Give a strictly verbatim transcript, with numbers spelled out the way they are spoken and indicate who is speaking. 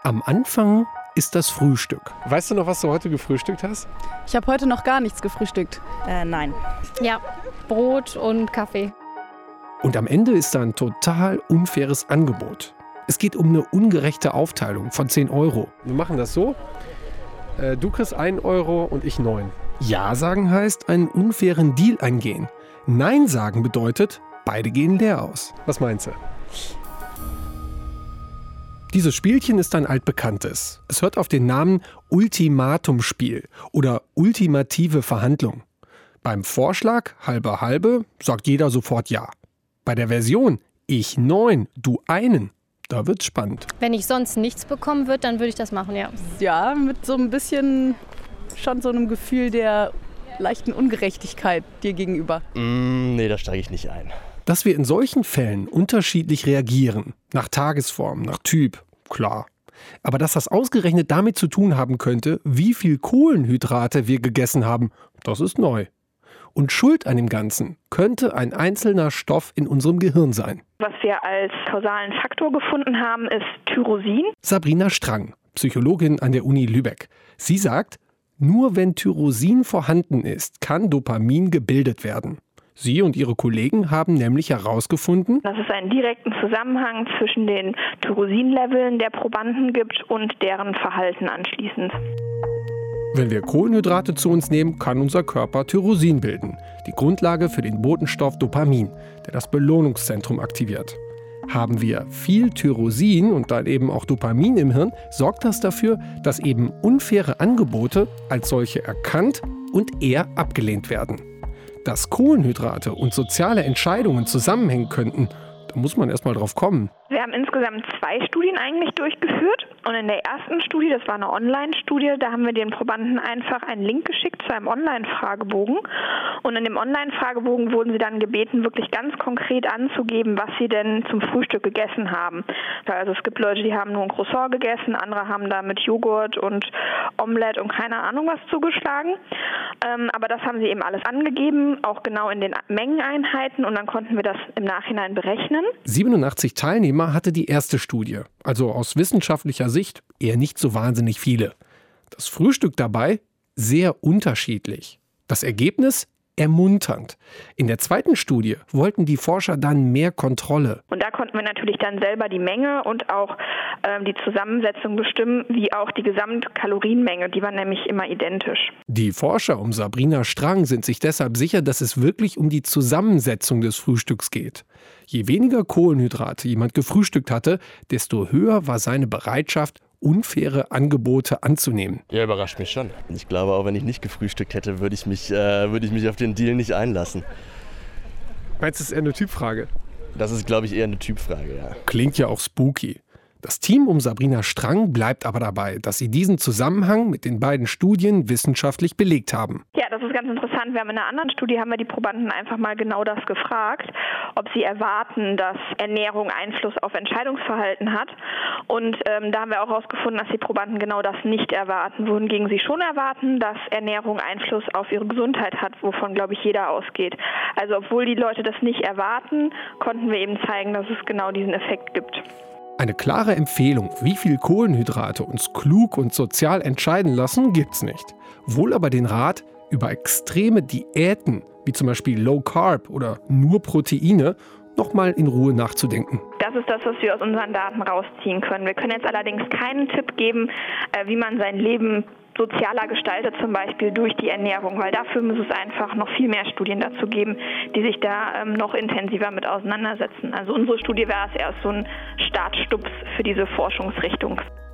Speaker 1: Am Anfang ist das Frühstück. Weißt du noch, was du heute gefrühstückt hast?
Speaker 2: Ich habe heute noch gar nichts gefrühstückt.
Speaker 3: Äh, nein.
Speaker 4: Ja, Brot und Kaffee.
Speaker 1: Und am Ende ist da ein total unfaires Angebot. Es geht um eine ungerechte Aufteilung von zehn Euro. Wir machen das so, äh, du kriegst einen Euro und ich neun. Ja sagen heißt, einen unfairen Deal eingehen. Nein sagen bedeutet, beide gehen leer aus. Was meinst du? Dieses Spielchen ist ein altbekanntes. Es hört auf den Namen Ultimatumspiel oder ultimative Verhandlung. Beim Vorschlag halbe halbe sagt jeder sofort ja. Bei der Version ich neun, du einen, da wird's spannend.
Speaker 4: Wenn ich sonst nichts bekommen würde, dann würde ich das machen, ja.
Speaker 2: Ja, mit so ein bisschen schon so einem Gefühl der leichten Ungerechtigkeit dir gegenüber.
Speaker 5: Mm, nee, da steige ich nicht ein.
Speaker 1: Dass wir in solchen Fällen unterschiedlich reagieren, nach Tagesform, nach Typ, klar. Aber dass das ausgerechnet damit zu tun haben könnte, wie viel Kohlenhydrate wir gegessen haben, das ist neu. Und schuld an dem Ganzen könnte ein einzelner Stoff in unserem Gehirn sein.
Speaker 6: Was wir als kausalen Faktor gefunden haben, ist Tyrosin.
Speaker 1: Sabrina Strang, Psychologin an der Uni Lübeck. Sie sagt, nur wenn Tyrosin vorhanden ist, kann Dopamin gebildet werden. Sie und ihre Kollegen haben nämlich herausgefunden,
Speaker 6: dass es einen direkten Zusammenhang zwischen den Tyrosinleveln der Probanden gibt und deren Verhalten anschließend.
Speaker 1: Wenn wir Kohlenhydrate zu uns nehmen, kann unser Körper Tyrosin bilden, die Grundlage für den Botenstoff Dopamin, der das Belohnungszentrum aktiviert. Haben wir viel Tyrosin und dann eben auch Dopamin im Hirn, sorgt das dafür, dass eben unfaire Angebote als solche erkannt und eher abgelehnt werden. Dass Kohlenhydrate und soziale Entscheidungen zusammenhängen könnten, da muss man erst mal drauf kommen.
Speaker 6: Wir haben insgesamt zwei Studien eigentlich durchgeführt. Und in der ersten Studie, das war eine Online-Studie, da haben wir den Probanden einfach einen Link geschickt zu einem Online-Fragebogen. Und in dem Online-Fragebogen wurden sie dann gebeten, wirklich ganz konkret anzugeben, was sie denn zum Frühstück gegessen haben. Also es gibt Leute, die haben nur ein Croissant gegessen, andere haben da mit Joghurt und Omelette und keine Ahnung was zugeschlagen. Ähm, aber das haben sie eben alles angegeben, auch genau in den Mengeneinheiten. Und dann konnten wir das im Nachhinein berechnen.
Speaker 1: siebenundachtzig Teilnehmer hatte die erste Studie, also aus wissenschaftlicher Sicht eher nicht so wahnsinnig viele. Das Frühstück dabei sehr unterschiedlich. Das Ergebnis ermunternd. In der zweiten Studie wollten die Forscher dann mehr Kontrolle.
Speaker 6: Und da konnten wir natürlich dann selber die Menge und auch äh, die Zusammensetzung bestimmen, wie auch die Gesamtkalorienmenge, die war nämlich immer identisch.
Speaker 1: Die Forscher um Sabrina Strang sind sich deshalb sicher, dass es wirklich um die Zusammensetzung des Frühstücks geht. Je weniger Kohlenhydrate jemand gefrühstückt hatte, desto höher war seine Bereitschaft, unfaire Angebote anzunehmen.
Speaker 5: Ja, überrascht mich schon. Ich glaube, auch wenn ich nicht gefrühstückt hätte, würde ich mich, äh, würde ich mich auf den Deal nicht einlassen.
Speaker 1: Meinst du, das ist eher eine Typfrage?
Speaker 5: Das ist, glaube ich, eher eine Typfrage, ja.
Speaker 1: Klingt ja auch spooky. Das Team um Sabrina Strang bleibt aber dabei, dass sie diesen Zusammenhang mit den beiden Studien wissenschaftlich belegt haben.
Speaker 6: Ja, das ist ganz interessant. Wir haben in einer anderen Studie haben wir die Probanden einfach mal genau das gefragt, ob sie erwarten, dass Ernährung Einfluss auf Entscheidungsverhalten hat. Und ähm, da haben wir auch herausgefunden, dass die Probanden genau das nicht erwarten, wohingegen sie schon erwarten, dass Ernährung Einfluss auf ihre Gesundheit hat, wovon, glaube ich, jeder ausgeht. Also obwohl die Leute das nicht erwarten, konnten wir eben zeigen, dass es genau diesen Effekt gibt.
Speaker 1: Eine klare Empfehlung, wie viel Kohlenhydrate uns klug und sozial entscheiden lassen, gibt's nicht. Wohl aber den Rat, über extreme Diäten, wie zum Beispiel Low Carb oder nur Proteine, nochmal in Ruhe nachzudenken.
Speaker 6: Das ist das, was wir aus unseren Daten rausziehen können. Wir können jetzt allerdings keinen Tipp geben, wie man sein Leben sozialer gestaltet, zum Beispiel durch die Ernährung, weil dafür muss es einfach noch viel mehr Studien dazu geben, die sich da ähm, noch intensiver mit auseinandersetzen. Also unsere Studie war es erst so ein Startstups für diese Forschungsrichtung.